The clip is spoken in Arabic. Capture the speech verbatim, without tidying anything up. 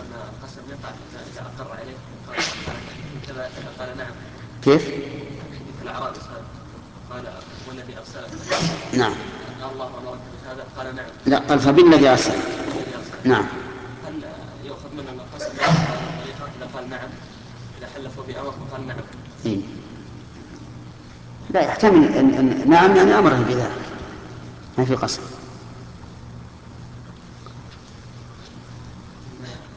أن القسم يقع إذا أقر عليه وقال كذا إذا قال نعم. كيف؟ حديث الأعرابي قال والذي أرسلك نعم. الله أمرك بهذا قال نعم. لا، قال فبالذي أرسل. نعم. هل يؤخذ منه أن القسم طريقة إذا قال نعم، إذا حلفوا بأمر وقال نعم؟ إيه؟ لا، يحتمل أن نعم يعني أمره بذلك، ما في قسم.